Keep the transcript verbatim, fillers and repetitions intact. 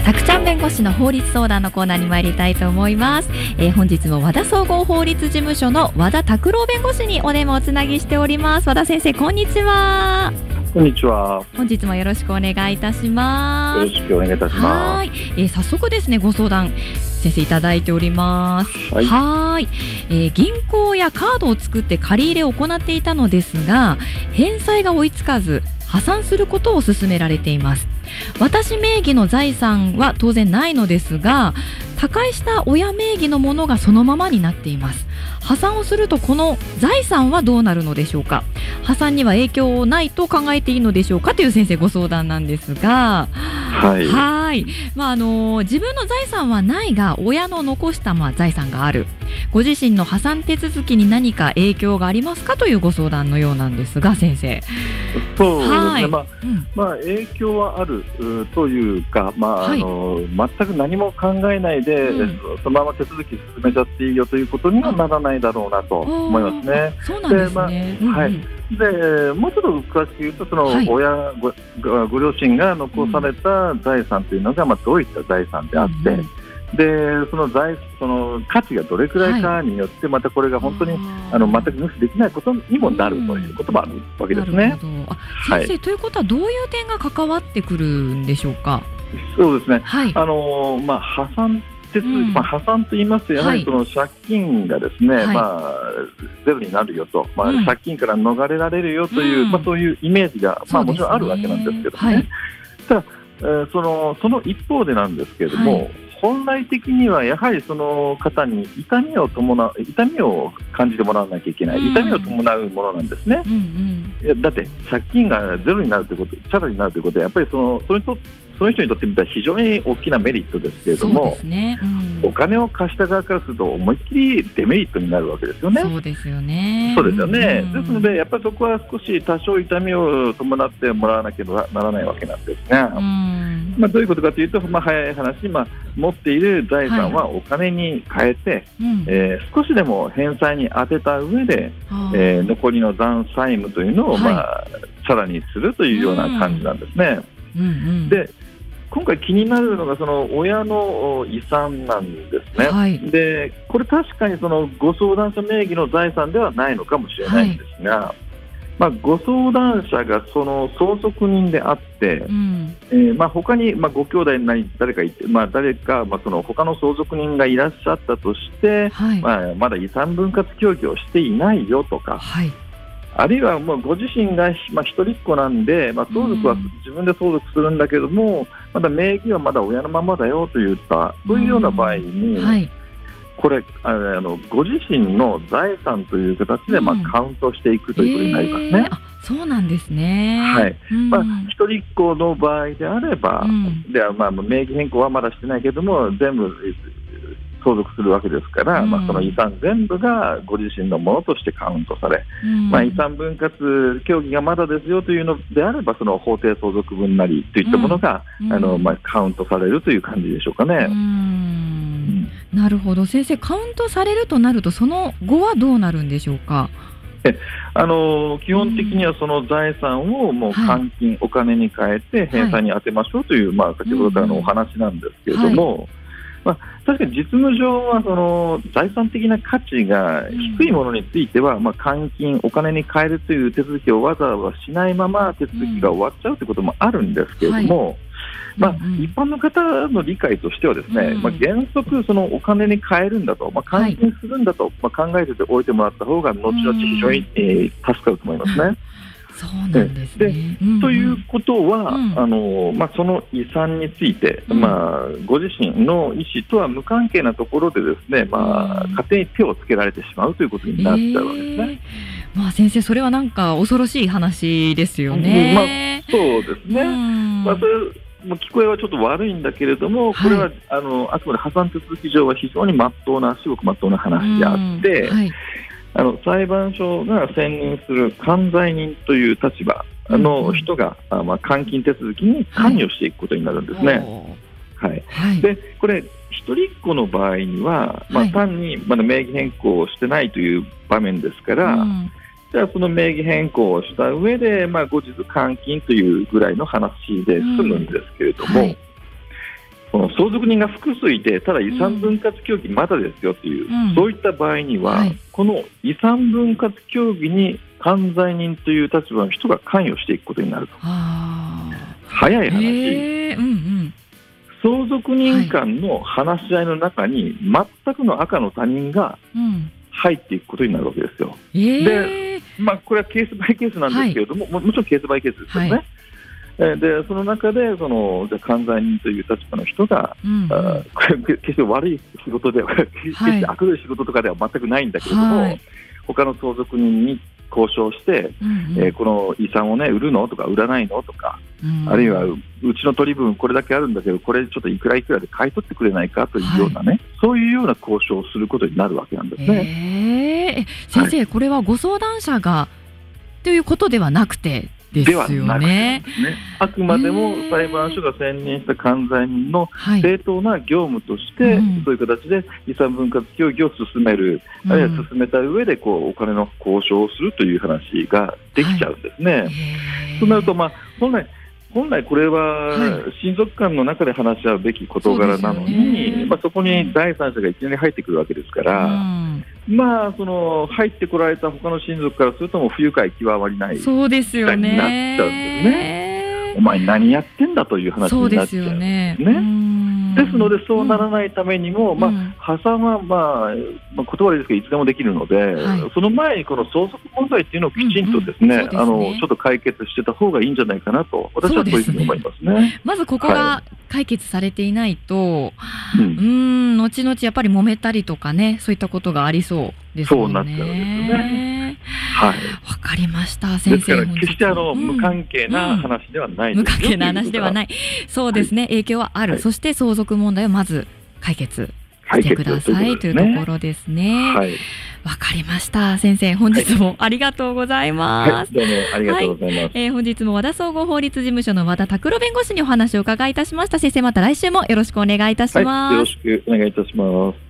さくちゃん弁護士の法律相談のコーナーに参りたいと思います。えー、本日も和田総合法律事務所の和田拓郎弁護士にお電話をつなぎしております。和田先生、こんにちは。 こんにちは。 本日もよろしくお願いいたします。 よろしくお願いいたします。 はい、えー、早速ですね、ご相談先生いただいております。 はい、 はい、えー、銀行やカードを作って借り入れを行っていたのですが、返済が追いつかず破産することを勧められています。私名義の財産は当然ないのですが、他界した親名義のものがそのままになっています。破産をするとこの財産はどうなるのでしょうか。破産には影響ないと考えていいのでしょうかという先生ご相談なんですが、 はい、 はい、まああの自分の財産はないが親の残したまあ財産がある、ご自身の破産手続きに何か影響がありますかというご相談のようなんですが、先生。 そうですね、 はい、 まあうんまあ、影響はあるというか、まあ、はい、あの全く何も考えないで、うん、そのまま手続き進めちゃっていいよということにはならないだろうなと思いますね。 そうなんですね。 で、まあ、はい、でもうちょっと詳しく言うと、その親、はい、ご, ご両親が残された財産というのが、まあ、どういった財産であって、うんうん、でその財その価値がどれくらいかによって、はい、またこれが本当にあの全く無視できないことにもなるということもあるわけですね。 なるほど。あ、先生、はい、ということはどういう点が関わってくるんでしょうか。 そうですね、 はい、 あのまあ、破産手続き、うんまあ、破産と言いますとやはりその借金がですね、はいまあ、ゼロになるよと、まあうん、借金から逃れられるよという、うんまあ、そういうイメージが、まあ、もちろんあるわけなんですけどね、はい、ただ、えー、その、その一方でなんですけれども、はい、本来的にはやはりその方に痛みを伴う痛みを感じてもらわなきゃいけない、うん、痛みを伴うものなんですね、うんうん、いやだって借金がゼロになるということ、チャラになるということはやっぱりそのそれとその人にとってみたら非常に大きなメリットですけれども、そうですね、うん、お金を貸した側からすると思いっきりデメリットになるわけですよね。 そうですよね。 そうですよね、うん、ですのでやっぱりそこは少し多少痛みを伴ってもらわなければならないわけなんですが、うんまあ、どういうことかというと、まあ、早い話、まあ、持っている財産はお金に変えて、はいうんえー、少しでも返済に充てた上で、えー、残りの残債務というのを、まあはい、さらにするというような感じなんですね、うんうんうん、で今回気になるのがその親の遺産なんですね、はい、でこれ確かにそのご相談者名義の財産ではないのかもしれないんですが、はいまあ、ご相談者がその相続人であって、うんえーまあ、他に、まあ、ご兄弟なり誰かいて、まあ、誰か、まあ、その他の相続人がいらっしゃったとして、はいまあ、まだ遺産分割協議をしていないよとか、はいあるいはもうご自身が、まあ、一人っ子なんで、まあ、相続は自分で相続するんだけども、うん、まだ名義はまだ親のままだよといったそういうような場合に、うんはい、これあのご自身の財産という形で、まあ、カウントしていくということになりますね、うんえー、あそうなんですね、 はいうんまあ、一人っ子の場合であれば、うん、ではまあ名義変更はまだしてないけども全部相続するわけですから、うんまあ、その遺産全部がご自身のものとしてカウントされ、うんまあ、遺産分割協議がまだですよというのであればその法定相続分なりといったものが、うんあのまあ、カウントされるという感じでしょうかね、うんうん、なるほど。先生、カウントされるとなるとその後はどうなるんでしょうか。 えあの基本的にはその財産をもう換金、はい、お金に変えて返済に充てましょうという、はいまあ、先ほどからのお話なんですけれども、はいまあ、確かに実務上はその財産的な価値が低いものについては、うんまあ、換金、お金に変えるという手続きをわざわざしないまま手続きが終わっちゃうということもあるんですけれども、はいまあ、一般の方の理解としてはですね、うんまあ、原則そのお金に変えるんだと、まあ、換金するんだと、はいまあ、考えておいてもらった方が後々非常に、えー、助かると思いますね。 そうなんですね。でうんうん、ということは、うん、あのまあ、その遺産について、うんまあ、ご自身の意思とは無関係なところでですね、まあ、勝手に手をつけられてしまうということになっちゃうわけですね。 えーまあ、先生、それはなんか恐ろしい話ですよね。 まあ、そうですね。うんまあ、それもう聞こえはちょっと悪いんだけれども、これは、はい、あのあくまで破産手続き上は非常に真っ当な、至極真っ当な話であって、うんはいあの裁判所が選任する管財人という立場の人が、うんまあ、換金手続きに関与していくことになるんですね。はいはい、でこれ一人っ子の場合には、まあ、単にまだ名義変更をしてないという場面ですから、うん、じゃあその名義変更をした上で、まあ、後日換金というぐらいの話で済むんですけれども、うんはいこの相続人が複数いて、ただ遺産分割協議まだですよという、うん、そういった場合には、はい、この遺産分割協議に管財人という立場の人が関与していくことになると。早い話、 えーうんうん、 相続人間の話し合いの中に全くの赤の他人が入っていくことになるわけですよ。 えー、 で、まあ、これはケースバイケースなんですけれども、はい、も, もちろんケースバイケースですよね。はいでその中でそのじゃ管財人という立場の人が、うんうん、あ決して悪い仕事では、はい、決して悪どい仕事とかでは全くないんだけれども、はい、他の相続人に交渉して、うんうんえー、この遺産を、ね、売るのとか売らないのとか、うん、あるいはうちの取り分これだけあるんだけどこれちょっといくらいくらで買い取ってくれないかというようなね、はい、そういうような交渉をすることになるわけなんですね。 えー、先生、はい、これはご相談者がということではなくてですよね。 ではなくてですね、あくまでも裁判所が選任した管財人の正当な業務として、はいうん、そういう形で遺産分割協議を進める、うん、あるいは進めた上でこうお金の交渉をするという話ができちゃうんですね。はい、となると、まあ、本来本来これは親族間の中で話し合うべき事柄なのに、そ, まあ、そこに第三者がいきなり入ってくるわけですから、うん、まあその入ってこられた他の親族からするともう不愉快極まりないそうですよねになっちゃうんですね。お前何やってんだという話になっちゃうんですね。ですのでそうならないためにも、うんまあ、破産は、まあまあ、言葉ですけどいつでもできるので、はい、その前にこの相続問題っていうのをきちんとですね、うんうん、あのちょっと解決してた方がいいんじゃないかなと私はそういうふうに思いますね。 そうですね。まずここが解決されていないと、はい、うーん後々やっぱり揉めたりとかねそういったことがありそうですよね。 そうなっちゃうんですね。はい、 わかりました先生。 ですから決してあの、うん、無関係な話ではないですよ、 無関係な話ではない。そうですね、はい、影響はある、はい、そして相続問題をまず解決してくださいというところですね。はい、わかりました先生、本日もありがとうございます。はい、 どうもありがとうございます。はいえー、本日も和田総合法律事務所の和田拓郎弁護士にお話を伺いいたしました。先生また来週もよろしくお願いいたします。 はい、よろしくお願いいたします。